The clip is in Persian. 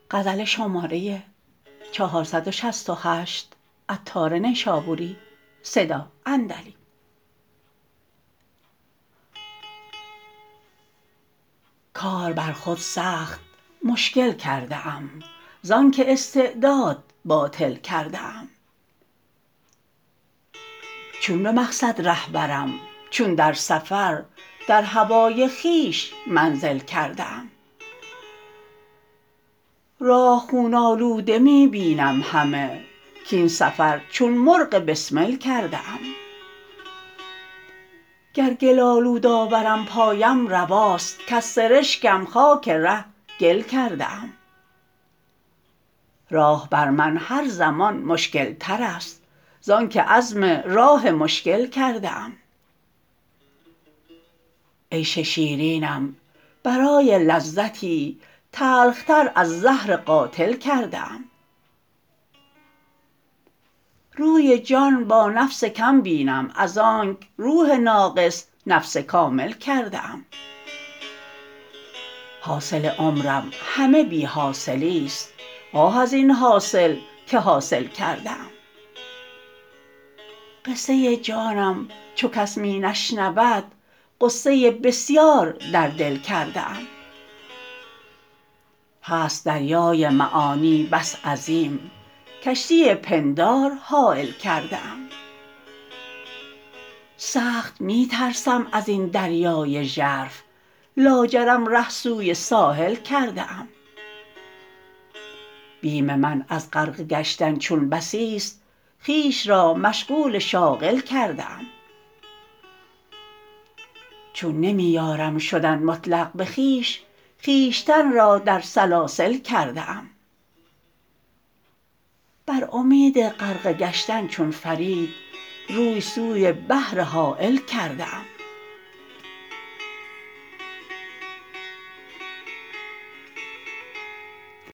کار بر خود سخت مشکل کرده ام زانکه استعداد باطل کرده ام چون به مقصد ره برم چون در سفر در هوای خویش منزل کرده ام راه خون آلوده می بینم همه کاین سفر چون مرغ بسمل کرده ام گر گل آلود آورم پایم رواست کز سرشکم خاک ره گل کرده ام راه بر من هر زمان مشکل تر است زانکه عزم راه مشکل کرده ام عیش شیرینم برای لذتی تلخ تر از زهر قاتل کرده ام روی جان با نفس کم بینم از آنک روح ناقص نفس کامل کرده ام حاصل عمرم همه بی حاصلی است آه ازین حاصل که حاصل کرده ام قصه جانم چو کس می نشنود غصه بسیار در دل کرده ام هست دریای معانی بس عظیم کشتی پندار حایل کرده ام سخت می ترسم ازین دریای ژرف لاجرم ره سوی ساحل کرده ام بیم من از غرقه گشتن چون بسی است خویش را مشغول شاغل کرده ام چون نمی یارم شدن مطلق به خویش خویشتن را در سلاسل کرده ام بر امید غرقه گشتن چون فرید روی سوی بحر هایل کرده ام